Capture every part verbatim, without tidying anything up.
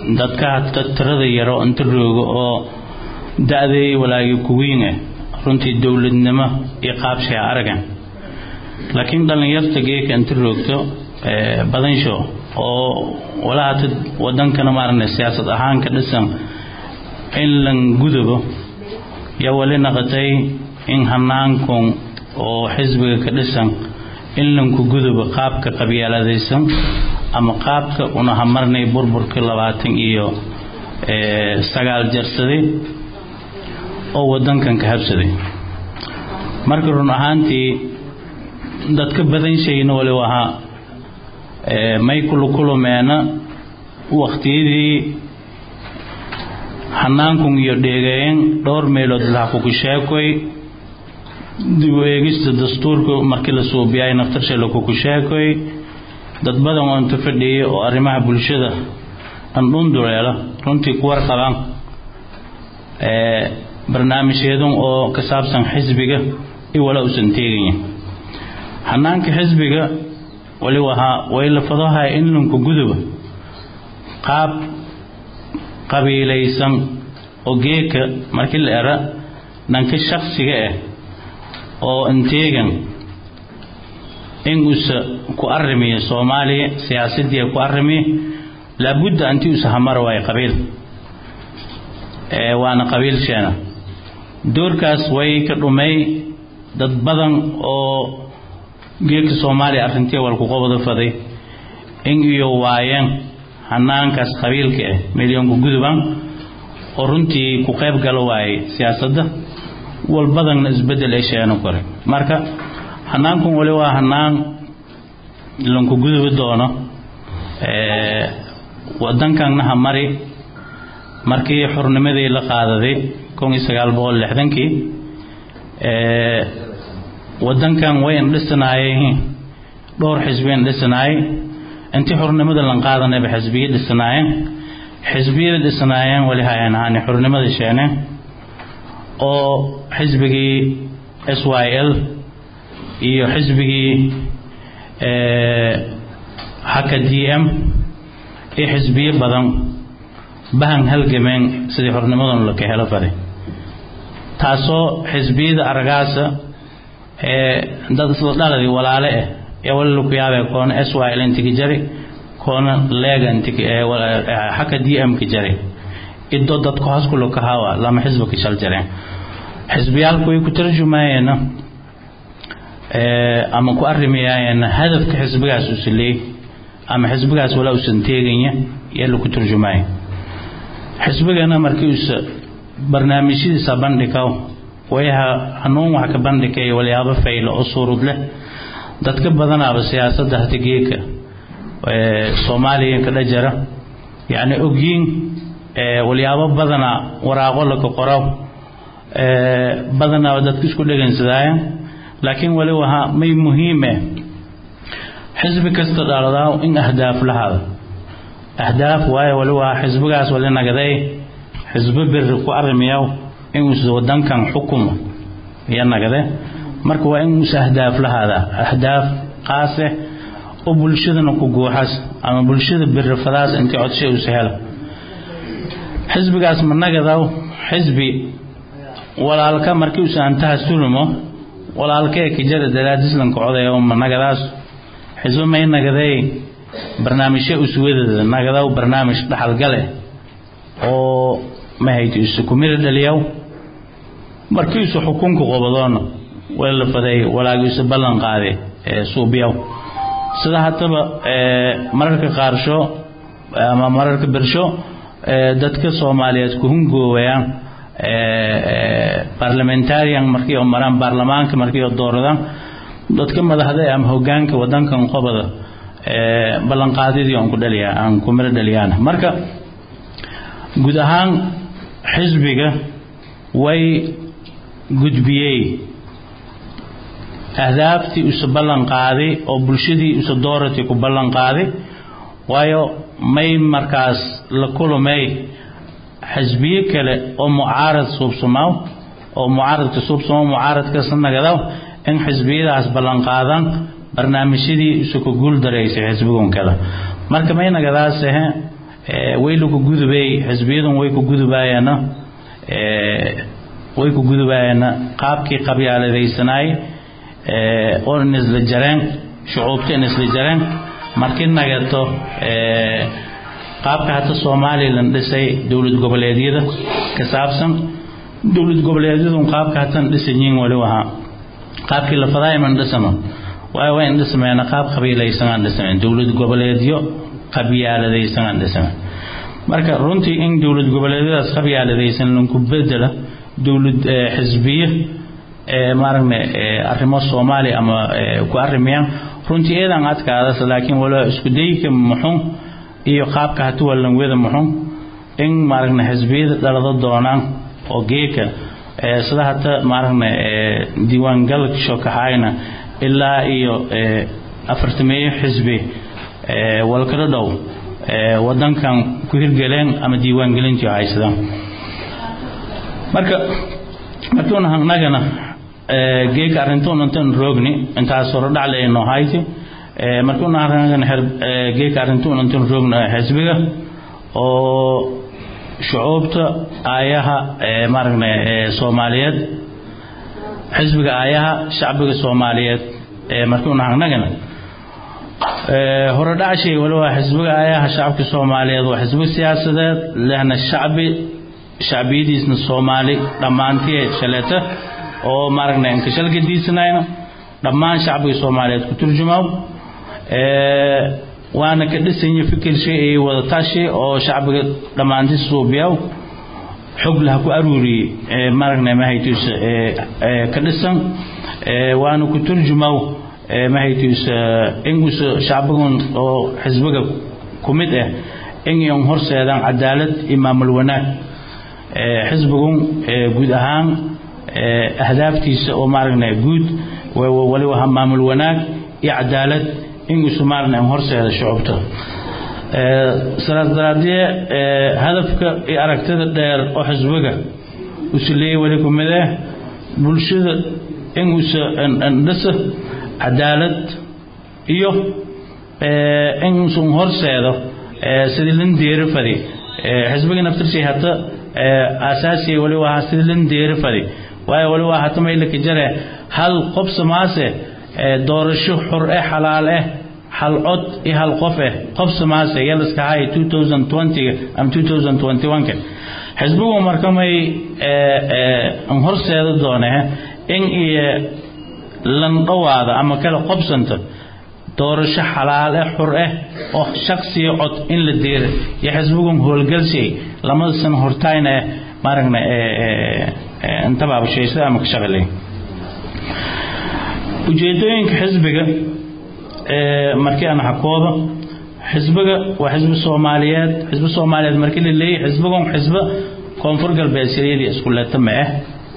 dadka tirada yaro inta roogo oo da'day walaagi ku weyn ah runtii dawladnimo iyo qaabshay aragan laakiin dhalinyarta geeka inta roogto badan sho oo walaha wadankana maarna siyaasad ahaan ka dhisan in lan gudubo ya wali naqatay in hanaankum oo xisbiga ka dhisan in lan ku gudubo qaabka qabyaaladaysan ama qaabka una hamarnay burburka labaatan iyo sagaal jarsaday oo wadankan ka habsaday marka run ahaantii dadka badan shayna wali waxa ee may kullu kulmeena waqtiyadii hanaankum iyo dheegeen dhowr meelood la ku sheekoy dib u eegista dastuurka markii la soo biyay naftarshay la ku sheekoy dad badan oo inta fadhiyay oo arrimaha bulshada aan dhunduleela runtii ku warqabaan ee barnaamijyadan oo ka saabsan xisbiga iyo wala usan teegin hanaanka xisbiga wali waxa way la fadahay in lanku guduba qaab qabiilaysan oo geeka markii la era nanka shakhsiga ah oo inteegan in usa ku arrimiyo Soomaaliya siyaasadii ku arrimiyo la budda anti usa hamar way qabiil ee waana qabiil sheena doorkaas way ka dhumay dad badan oo geeka Soomaaliya arrintii wal ku qabado faday in iyo waayeen hanaankaas qabiilka ah milyan ku guduban oo runtii ku qayb gal waay siyaasadda wal badan isbedel ay sheeno kore marka hanaanku wali waa hanaan lan ku gudubo doono ee wadankan hamari markii xurnimadii la qaadaday kun iyo sagaal boqol iyo lixdan kii ee wadankan way dhisnaayeen dhowr xisbiyan dhisnaay intii xurnimada lan qaadanay xisbiye dhisnaayeen xisbiye dhisnaayeen wali hayaan aan xurnimada sheene oo xisbigii S Y L iyo xisbigii ee haka D M ee xisbiye badan bahan halgameen sidii xurnimadan la ka helo faray taasoo xisbiyada aragaasa ee dad isla dhalay walaale ah ee wala ku yaabay koon S Y L intii jari koon leega intii ee haka D M ki jari idoo dadku hasku loo ka hawa lama xisbi ka shal jareen xisbiyalku ay ku tarjumayeen ee ama ku arrimiyayeen hadafka xisbigaas uu silay ama xisbigaas wala uu santeeganya yalla ku tarjumay xisbigana markii uu barnaamijyadiisa bandhigaw wayaha hanuun wax ka bandhigay waliyaabo fayl oo suurud leh dadka badan aba siyaasadda hatigeeka ee Soomaaliya ka dhajara yaani ogyiin ee waliyaabo badana waraaqo la qoraw ee badana dadku isku dhagansadayaan laakiin wali waxa may muhiim ah xisbi kasta dhaladaa in ahdaaf lahaada ahdaaf waay wali waxa xisbigaas wali nagaday xisbi bir ku arrimiyo in uu wadankan xukumo ya nagaday marka waa in uu ahdaaf lahaada ahdaaf qaase oo bulshadana ku gooxas ama bulshada bir fadaas intii codshay u sahal xisbigaas ma nagadaa xisbi walaalka markii uu saantaha sulmo walaalkee ka jira dalaadislan ku codayo ma nagadaas xisbi ma nagaday barnaamijyo usweedada nagadaa barnaamij dhaxal gale oo ma hayto isku mid dhaliyow markii uu xukunku qobadoona wala faday walaagiisa ballan qaaday ee suubiyow sida hadaba ee mararka qaarsho ama mararka birsho ee dadka Soomaaliyeed ku hungoowayaan ee parliamentarian markii oo maraan baarlamaanka markii oo dooradaan dadka madaxda ama hoggaanka wadankan qobada ee ballan qaadidii aan ku dhaliyaa aan ku mid dhaliyaan marka guud ahaan xisbiga way gudbiyay ahdaafti uu ballan qaaday oo bulshadii uu dooratay ku ballan qaaday waayo may markaas la kulmay xisbiye kale oo mucaarad suubsamaw oo mucaaradka suubsamaw mucaaradka sanagada in xisbiyadaas ballan qaadan barnaamijyadii isugu guul dareysay xisbigan kale marka may nagadaas ah way lagu gudubay xisbiyadan way ku gudubayana way ku gudubayana qaabkii qabyaaladaysanay ee oo nisla jareen shucuubta nisla jareen markii nagato ee qaabka hata Soomaaliland dhisay dawlad goboleedyada ka saabsan dawlad goboleedyadu qaabka hata dhisayin wali waha qaabkii la faday man dhisano way way dhismayna qaab qabiilaysan dhisay dawlad goboleedyo qabyaaladaysan dhisay marka runtii in dawlad goboleedyadaas qabyaaladaysan lanku bedela dawlad xisbiye ee maarne arrimo Soomaali ama ku arrimiyaan runtii eedan adkaada laakiin wala isku dayka muxun iyo qaabka hatu walan wada muxun in maarne xisbiyada dhalada doonaan oo geeka ee sida hata maarne diiwaan galka shaqaayna ilaa iyo afartamiye xisbi ee wal kala dhow ee wadankan ku hirgaleen ama diiwaan gelintii haysadaan marka markuuna hanagana ee geeka arintoon intaan roogni intaas hor dhaclayno hayti ee markuuna hanagana geeka arintoon intaan roogna xisbiga oo shucuubta aayaha ee maarne ee Soomaaliyeed xisbiga aayaha shacbiga Soomaaliyeed ee markuuna hanagana ee hor dhacay walaal xisbiga aayaha shacabka Soomaaliyeed waa xisbi siyaasadeed lehna shacbi shacbiyadiisna Soomaali dhamaantii shalata oo maaragna in kashal gadiisnayna dhamaan shacbiga Soomaaliyeed ku turjumaw ee waana ka dhisan fikir shay wada tashi oo shacbiga dhamaantii Soobiyaw xog la ku aruuri ee maaragna ma haytus ee ka dhisan ee waana ku turjumaw ee ma haytus ingus shacbigan oo xisbiga kumid ah in ay horseedaan cadaalad imaamul wanaag ee xisbigan guud ahaan ahdaaftiisa oo maaragna guud wali waxa maamul wanaag iyo cadaalad in Soomaaliland ay horseedo shucuubta ee salaadaraadiye ee hadafka iyo aragtida dheer oo xisbiga u sileeyay wali kumida bulshada in uu dhisa cadaalad iyo ee in uu horseedo ee sidii lin deerfadi ee xisbiga naftiisa hata ee asaasi wali waxa sidii lin deerfadi way wali waxa tamay la kajare hal qof samaase doorasho xur ah xalaal ah hal cod iyo hal qof ah qof samaase yalaska hay twenty twenty am twenty twenty-one ka xisbigu markamay ee horseedo doonaa in iyo lan dhawaada ama kala qobsanta doorasho xalaal ah xur ah oo shakhsi cod in la deero ya xisbigu howlgalsay lama san hortayna maaragna ee inta baab sheeysa ama ka shaqalay ujeedooyinka xisbiga ee markii aan xaqoodo xisbiga waa xisbi Soomaaliyeed xisbi Soomaaliyeed markii la leeyahay xisbigan xisbi koonfur galbeed sariiri isku leeta ma ah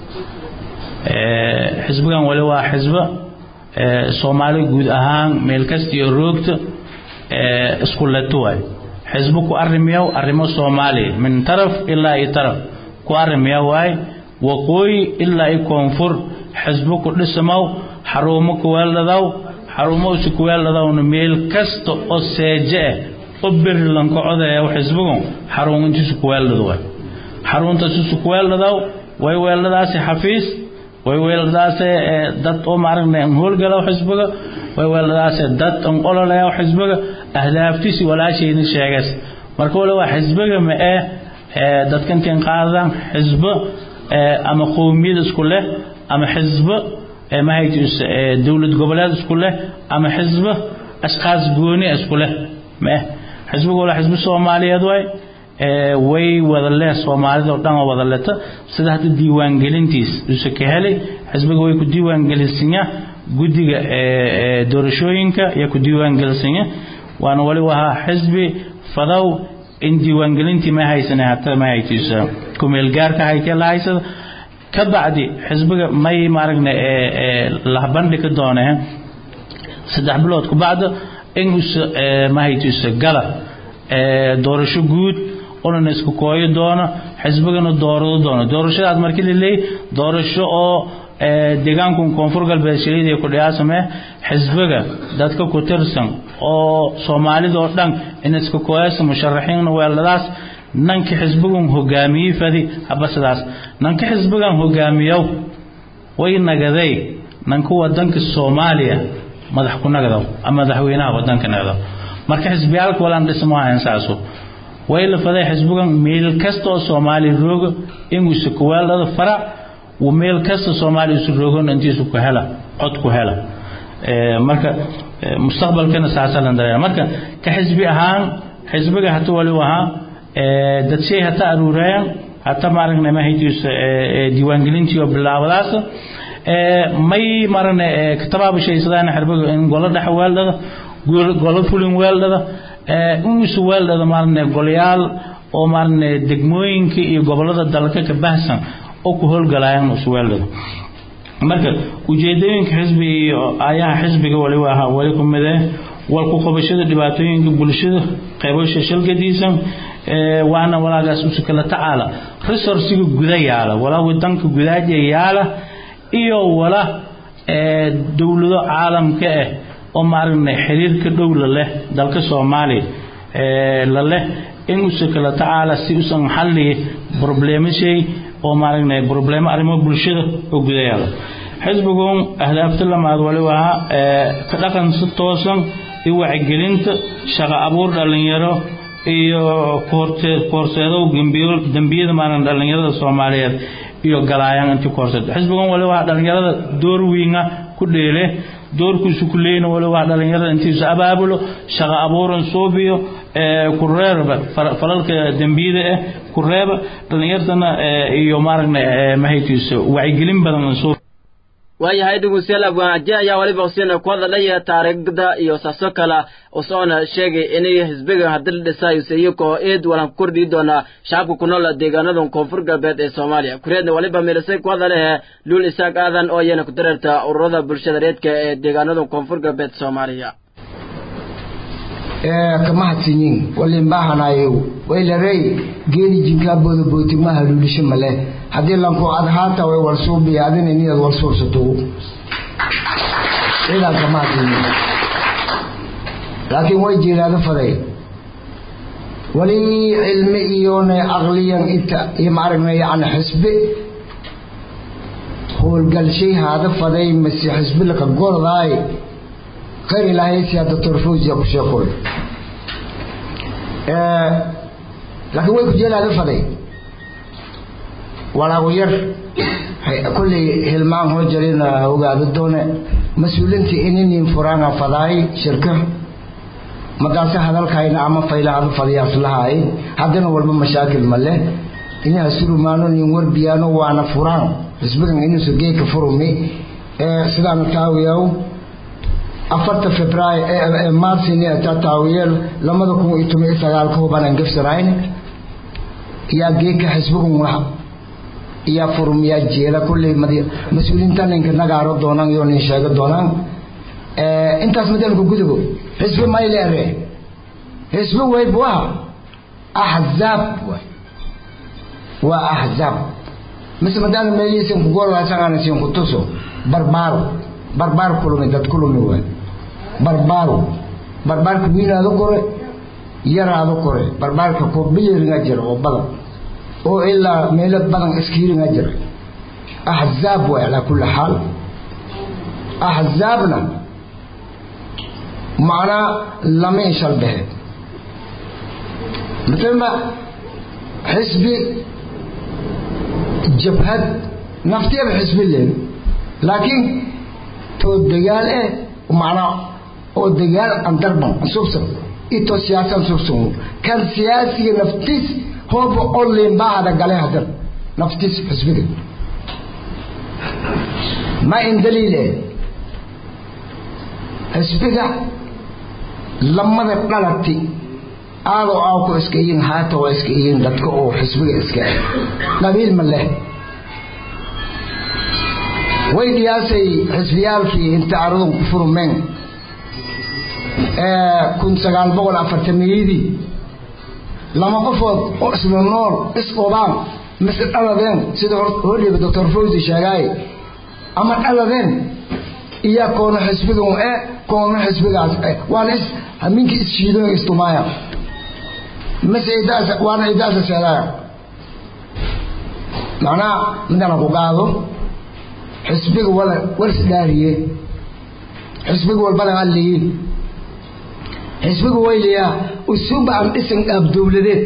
ee xisbigan wali waa xisbi ee Soomaali guud ahaan meel kasta iyo roogta ee isku leeta way xisbi ku arrimiyo arrimo Soomaali min taraf ilaa ay taraf ku arrimiyo way waqooyi ilaa ay koonfur xisbi ku dhismaw xarumo ku weeladaw xarumo ku weeladaw meel kasta oo seeje oo Berlin ka codeeyo xisbigan xaruntiisu ku weeladaw xaruntiisu ku weeladaw way weeladaas xafiis way weeladaas dad oo maaragna howlgalo xisbiga way weeladaas dad oo ololayo xisbiga ahdaaftiisi walaashayna sheegas marka wala waa xisbiga ma ee dadkan tiin qaadan xisbi ama qowmiyad isku leh ama xisbi ما هي دولة قبلات اسكوله أما حزب أشخاص قوني اسكوله ما حزب ولا حزب الصومالي هذوي وي وذله الصومالي ده وطن وذلته سده الديوان جلنتيس يسكهلي حزب قوي كديوان جلسينيا جودي دورشوينكا يكديوان جلسينيا وأنا ولي وها حزبي فضو إن ديوان جلنتي ما هي سنة حتى ما هي تيسا كمل جارك هاي كلا هاي سد كبعدي حزبك ما يمارقنا لهبان لك دونه سدح بلود كبعد إنجس ما هي تسجله دورشو جود قلنا نسكو كوي دونه حزبك إنه دورو دونه دورشة عاد مركل اللي دورشو أو deegaankan koonfur galbeed shiliidii ku dhiyaasame xisbiga dadka ku tirsan oo Soomaalida oo dhan in isku kooyas musharaxiin weeladaas nanka xisbigan hogaamiyay fadi abasadaas nanka xisbigan hogaamiyo way nagaday nanka wadanka Soomaaliya madax ku nagado ama madaxweynaha wadanka nagado marka xisbiyaalka walaan dhismaha insaaso way la faday xisbigan meel kasto Soomaali roogo in uu isku weelada fara وميل كسر سومالي يسرقون أنتي سكوا هلا عد كوا هلا مركا مستقبل كنا ساسلا دريا مركا كحزبي أهان حزبي حتى ولوها دتشي حتى أروريا حتى مارك نما هيتيس ديوان جلينتي وبلاولاس ماي مارن كتبا بشيء صدقنا حرب إن قلنا حوال ده قل فلين وال ده إنس وال ده مارن قليال أو مارن دقموين كي قبل ده دلك كبحثا oo ku howlgalayaan usweelada marka ujeedooyinka xisbi ayaa xisbiga wali waa wali kumide wal ku qabashada dhibaatooyinka bulshada qaybasho shilgadiisan ee waana walaagaas u kala tacaala resource-ga gudayaala wala wadanka gudaha yaala iyo wala ee dawlado caalamka ah oo maarinay xiriirka dawladda leh dalka Soomaaliya ee la leh in uu kala tacaala si uu san xalli problemashay oo maalinay problem arrimo bulshada oo gudayaala xisbigan ahdaafta lamaad wali waa ee ka dhaqan si toosan iyo wacyigelinta shaqo abuur dhalinyaro iyo koorte koorseedo gambiyo dambiyada maalan dhalinyarada Soomaaliyeed iyo galayaan inta koorseed xisbigan wali waa dhalinyarada door weyn ku dheelay doorkiisu ku leeyna wali waa dhalinyarada intiisa abaabulo shaqo abuuran soobiyo ee ku reeba falalka dambiyada ah ku reeba dhalinyartana iyo maaragna mahaytiisa wacyigelin badan soo waayahay dhuguseel abwaaje ayaa waliba Hussein ku hadlaya taariikhda iyo saaso kala oo soo sheegay inay xisbiga hadal dhisay sayko eed walan kordhi doona shacabka ku nool deegaanada koonfur galbeed ee Soomaaliya kureedna waliba meelasay ku hadlaya Luul Isaaq Aadan oo yana ku dareerta ururada bulshada reedka ee deegaanada koonfur galbeed Soomaaliya ee kama hadsiin walin baahanayo waylaray geedi jinka boodo booti ma haluulisho male hadii lan ku adhaata way warsuubi adina inad warsuursato ila kama hadsiin laakiin way jeelada faday wali ilmi iyo aqliyan inta imaarnay aan xisbi hool gal shay hada faday masi xisbi laka gordaay غير الله سيادة ترفوز يا أبو شيخوي آه لكن وين كجيل هذا فضي ولا غير كل هلمان هو جرينا وقاعد الدونة مسؤولين إنني فرانا فضاي شركة مدرسة هذا الكائن عم فيلا هذا فضي أصلها هاي هذا هو المشاكل ماله إني أسرو مانو نيمور بيانو وأنا فران بسبب إنه سجى كفرومي آه سلام تاويو أفرت فبراير مارس إني أتتاويل لما ذكوا يتومي سجالكم بنا نقفسرين يا جيك حسبكم واحد يا فروم يا جيلا كل مدي مسؤولين تاني كنا قارو دونا يوني شاقة دونا أنت أسمع لكم كذبوا حسب ما يلاره حسب وين بوا أحزاب وأحزاب مثل ما دام مليسين كقولوا هسنا نسيم كتوسو بربارو بربار كلهم يدت كلهم يوال بربارو بربار كبير هذا كره يرى هذا كره بربار كقبيل رجال أو بدر أو إلا ميلاد بدن إسكير رجال أحزاب وعلى كل حال أحزابنا معنا لم يشل به مثل ما حزبي جبهة نفتي بحزب الله لكن تو دجال إيه ومعنا أو دجال أندربان سوسن إتو سياسة سوسن كان سياسي نفتيس هو بقول لي بعد قاله هذا نفتيس حزبه ما إن دليله حزبه لما نقلتي هذا أوكو إسكين هاتو إسكين دتكو حزبه إسكين نبيل مله وين ياسي حزبيالكي انت عرضهم كفروا من اه كنت سقال بقول أفرتميدي لما قفوا اسم النور اسقوبان مثل أنا ذين سيدة هولي بدكتور فوزي شاقاي ama dhaladeen iyo koona xisbiga ee koona xisbigaas waan is aminki isjiido istumaaya mas'aydaas waan idaas saraa macna midana ku qaado xisbiga wala wars daariye xisbiga walba ali xisbiga wayliya usub aan isan ab dawladeed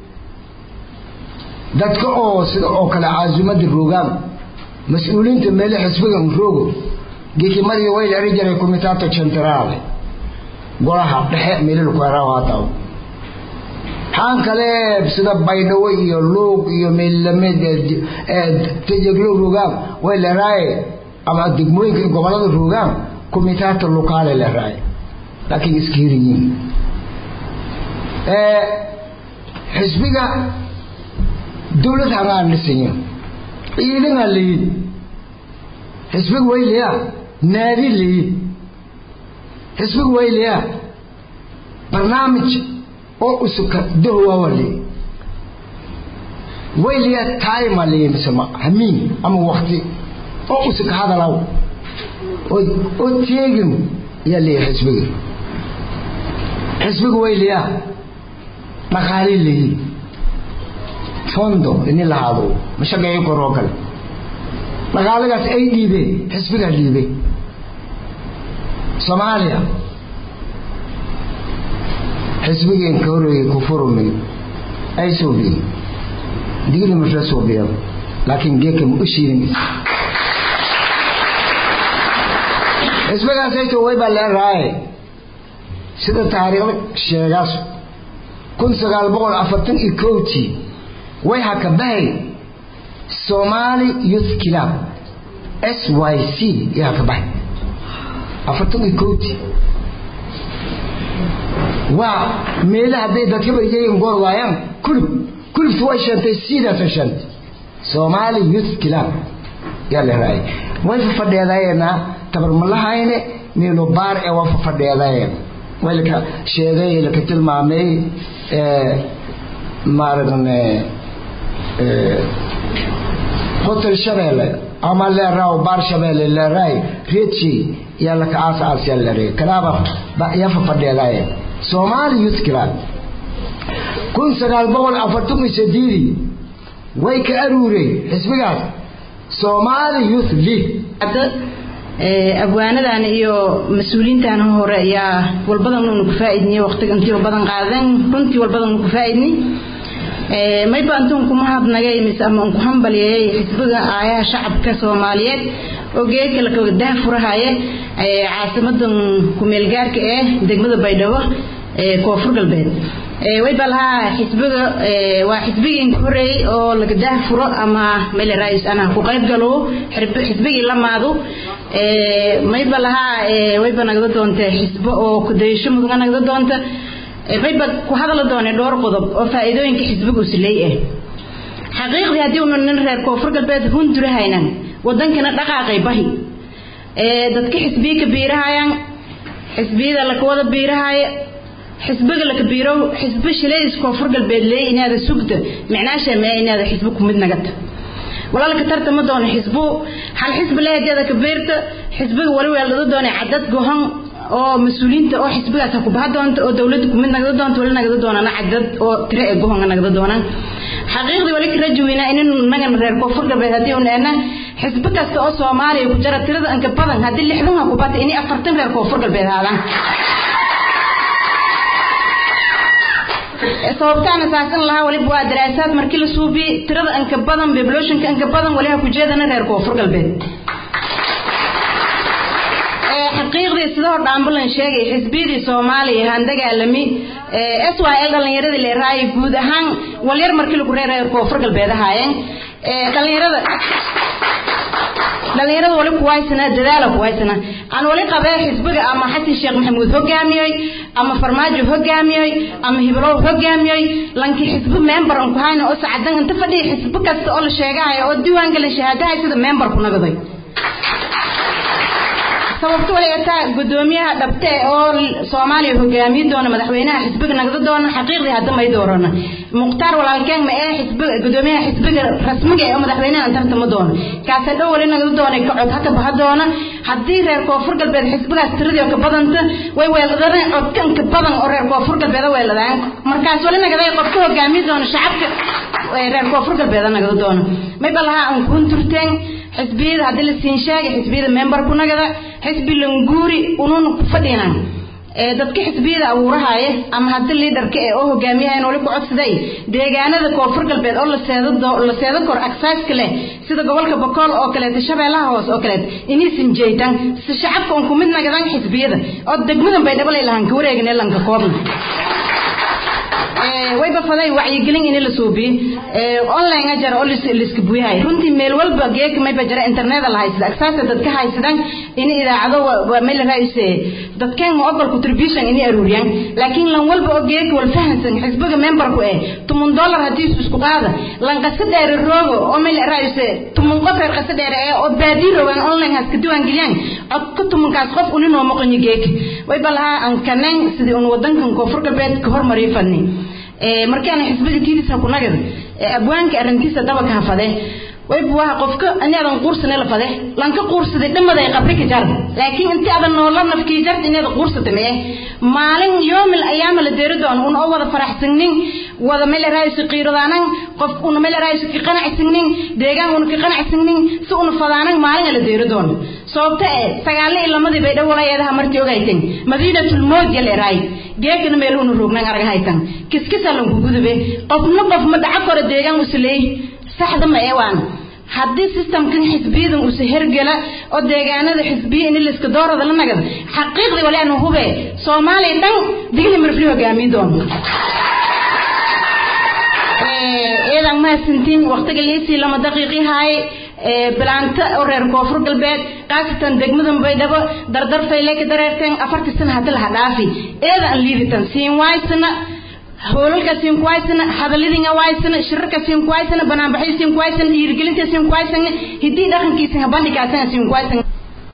dadka oo sida oo kala caazimada roogan mas'uuliinta meel xisbiga roogo geeki mariyo way la rijay komitaato centrale golaha dhexe meel ku raawaato han kale sida baydhawo iyo luuq iyo meel lamid ee tejeglo roogan way la raay ama degmooyinka gobolada roogan komitaato lokale la raay laakiin iskiiriin ee xisbiga dawlad hangaan lisinyo ciidan ali xisbiga wayliya naadi li xisbiga wayliya barnaamij oo usuka dawwa wali wayliya time ali misma hamin ama waqti oo usuka hadalaw oo oo teegin yali xisbiga xisbiga wayliya maqaali li fondo in la hado mashaqay ko rogal magaaladaas ay dhiibay xisbiga dhiibay Soomaaliya xisbiga in koorey ku furmay ay soobi digni ma soobiyo laakiin geeka mu shirin xisbiga sayto way baa raay sida taariikh sheegaas kun sagaal boqol afartan iyo kow way hakabahay Somali Youth Club S Y C ya hakabahay afartan iyo kow wa meelaha day dadka bariyeen goor waayaan kulub kulub way shantay sida shan Somali Youth Club ya la raay way fadhiyadayna tabar malahayne meelo baar ee waa fadhiyadayeen way la sheegay la ka tilmaamay ee maaragna hotel Shabelle ama la raaw bar Shabelle la raay reechi yalla ka aas aas yalla re kalaba ba ya fa fadheelay Somali Youth Club kun sagaal boqol afartan iyo siddeed way ka aruuray xisbigaas Somali Youth League ee abwaanadan iyo mas'uuliintan hore ayaa walbadan uu ku faa'iidnay waqtiga intii badan qaadan runtii walbadan uu ku faa'iidnay ee may baantum kuma hadnagay mis ama ku hambaliyay xisbiga aayaha shacabka Soomaaliyeed oo geedka la kala daafurahaye ee caasimadan ku meel gaarka ah degmada Baydhabo ee Koonfur Galbeed ee way balaha xisbiga ee waa xisbiga horeey oo laga daafuro ama meel raayis ana ku qayb galo xisbiga lamaadu ee may balaha ee way banagda doonta xisbo oo ku daysho mudug nagda doonta bay bad ku hadal doonay dhowr qodob oo faa'iidooyinka xisbigu isleeyahay xaqiiqdii hadii uu nin reer Koonfur Galbeed hundurahaynan wadankana dhaqaaqay bahi ee dadka xisbiga biirahayaan xisbiga la kooda biirahay xisbiga la kabiiro xisbi shileys Koonfur Galbeed leeynaada sugda macnaasha ma inaada xisbi ku mid nagata walaalka tartama doona xisbu hal xisbi leeyahay kabiirta xisbiga wali wali doonay cadad go'an oo mas'uuliinta oo xisbigaas ku baad doonto oo dawladdu ku mid nagada doonto wali nagada doonana cadad oo tire ee go'an nagada doonaan xaqiiqdii wali rajwina inuu nagan reer Koonfur Galbeed hadii uu neena xisbi kasta oo Soomaaliya ku jira tirada anka badan hadii lixdan ku baatay in afartan reer Koonfur Galbeed haadaan sababtaan asaasan laha wali waa daraasaad markii la suubi tirada anka badan population anka badan wali ku jeedana reer Koonfur Galbeed ee xaqiiqdii sidoo dhaambulan sheegay xisbiyada Soomaaliya han dagaalami ee S Y L dhalinyarada la raay guud ahaan wal yar markii lagu reeray Koonfur Galbeed ahaayeen ee dhalinyarada dhalinyarada wali ku waysana dadaal ku waysana aan wali qabay xisbiga ama Xasan Sheekh Maxamuud hogaamiyay ama Farmaajo hogaamiyay ama Hibrow hogaamiyay lanki xisbi member aan ku hayno oo saacadan inta fadhiyo xisbi kasta oo la sheegay oo diiwaan galin shahaadaha sida member ku nagaday sababtoo leeyata gudoomiyaha dhabte oo Soomaaliya hogaamiye doona madaxweynaha xisbiga nagada doona xaqiiqdii hadda may doorana muqtaar walaalkeen ma ee xisbiga gudoomiyaha xisbiga rasmiga ee madaxweynaha inta ma doona kaas dhow wali nagada doona ka cod haka baxa doona hadii reer koonfur galbeed xisbigaas tiradii ka badanta way weeladeen codkan ka badan oo reer koonfur galbeed weeladaan markaas wali nagada qofka hogaamiye doona shacabka reer koonfur galbeed nagada doona may balaha aan ku turteen xisbiyada hadii la siin sheegay xisbiyada member ku nagada xisbi languuri unun ku fadhiyaan ee dadka xisbiyada abuurahaye ama hadii leaderka ee oo hogaamiyaha inuu ku codsaday deegaanada koonfur galbeed oo la seedo la seedo kor access kale sida gobolka Boqol oo kale Shabeellaha Hoos oo kale inay sin jeeytan si shacabka uu ku mid nagadaan xisbiyada oo degmadan bay dhabalay lahan ka wareegnay lanka koobna ee way ba faday wacyi gelin in la suubiyo ee online ajar oo liska buuyahay runtii meel walba geek may ba jira internet la haysto access dadka haysadaan in idaacado waa meel raayisay dadkeen ma ogol contribution in aruuriyaan laakiin lan walba oo geek wal fahansan xisbiga member ku ee toban dollar hadii isku qaada lan qasadeer roogo oo meel raayisay toban qof reer qasadeer ee oo baadiiro waan online has ka duwan geliyaan codka tobankaas qof uu inoo maqan geek way balaha aan kanaan sidii uu wadankan koonfur galbeed ka hormariyo fadni ee markaan xisbiga tiidisa ku nagad ee abwaanka arintiisa daba ka hafaday way buuha qofka aniga quursan la faday lan ka quursaday dhamada ay qabri ka jar laakiin inta adan noolad nafkii jarta inaad quursatay mee maalin yoom il ayaam la deeridoon oo wada faraxsanin wada meel raayis qiiradaanan qof uu meel raayis ka qanacsanin deegaan uu ka qanacsanin si uu fadaanan maalin la deeridoon sababta ee sagaal ilamadii bay dhawlaayadaha martii ogayteen madiinatul mood yal raay geekana meel uu roognan arag haytan kiskisa lan ku gudube qofna qof ma dhaca kor deegaan u sleey saxda ma eewaan hadii systemkan xisbiyada uu sahergala oo deegaanada xisbiye in la iska doorada la nagad xaqiiqdi wali aan hube Soomaaliya dhan digli marfii hogaamiin doon ee eedan ma sintiin waqtiga leesii lama daqiiqi hay ee bilanta oo reer koonfur galbeed qaasatan degmadan bay dhabo dardar fayle ka dareerteen afartii sano hadda la dhaafi eedan liiditan siin waysana hawlka siin kuwaysana hadalidinga waysana shirarka siin kuwaysana banaan baxay siin kuwaysana dhiirigelinta siin kuwaysana hidii dhaqankiisa bandhigaasana siin kuwaysana